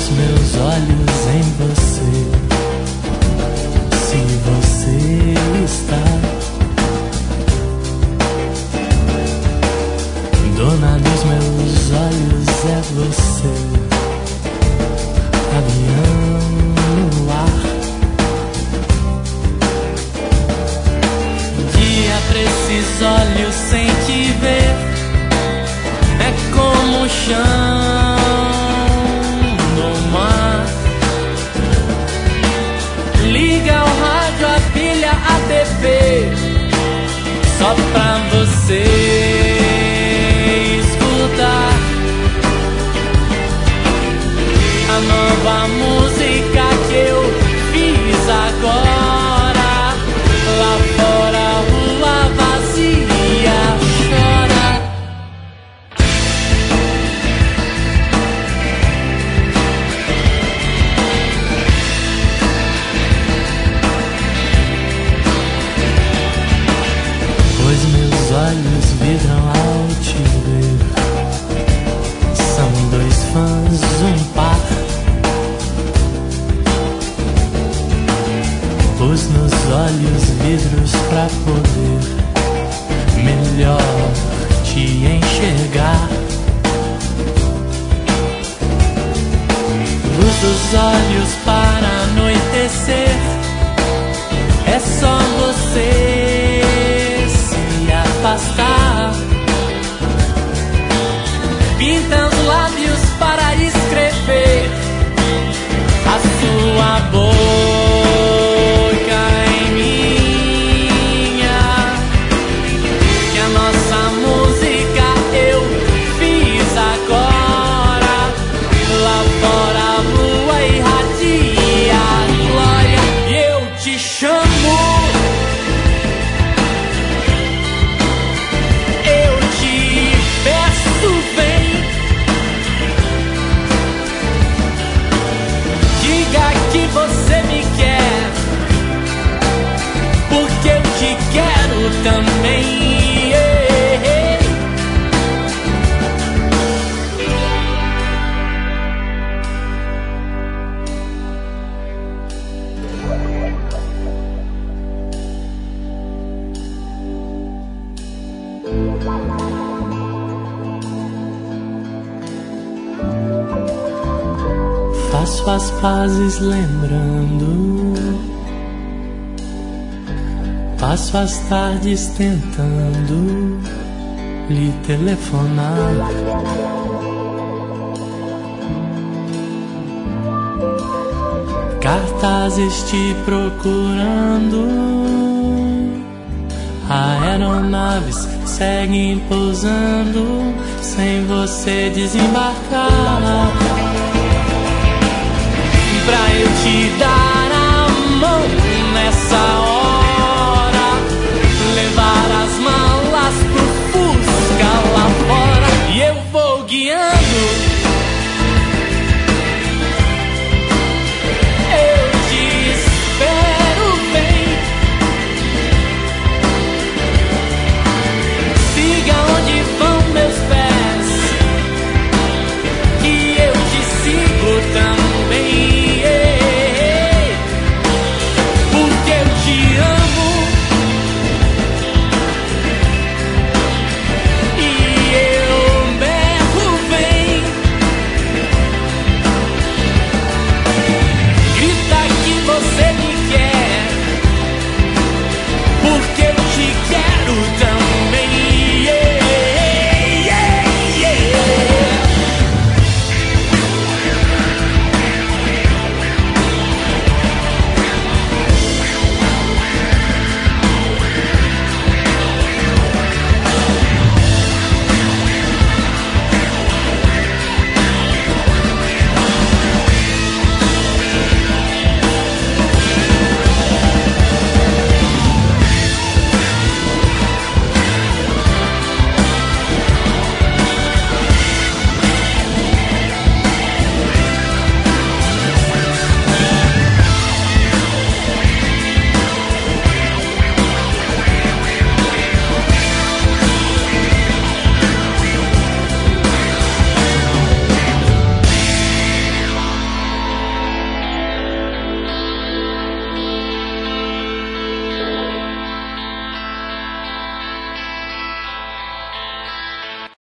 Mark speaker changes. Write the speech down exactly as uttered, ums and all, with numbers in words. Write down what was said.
Speaker 1: os meus olhos em você. Se você está dona dos meus olhos, é você. Caminhando no ar, guia pra esses olhos sem te ver. É como o chão no mar. Liga o rádio, a pilha, a T V, só pra você escutar a nova música que eu fiz agora. Lá fora a rua vazia chora. Pois meus olhos vidram ao te ver. São dois fãs, um par. Pus nos olhos vidros pra poder melhor te enxergar. Luz dos olhos para anoitecer. É só você se afastar. Pinta os lábios para escrever a sua boca em minha. Que a nossa música eu fiz agora. Lá fora a lua irradia a glória. E eu te chamo, eu te peço, vem. Diga que você me quer, porque eu te quero também. Faço as pazes lembrando, passo as tardes tentando lhe telefonar. Cartazes te procurando, aeronaves seguem pousando sem você desembarcar.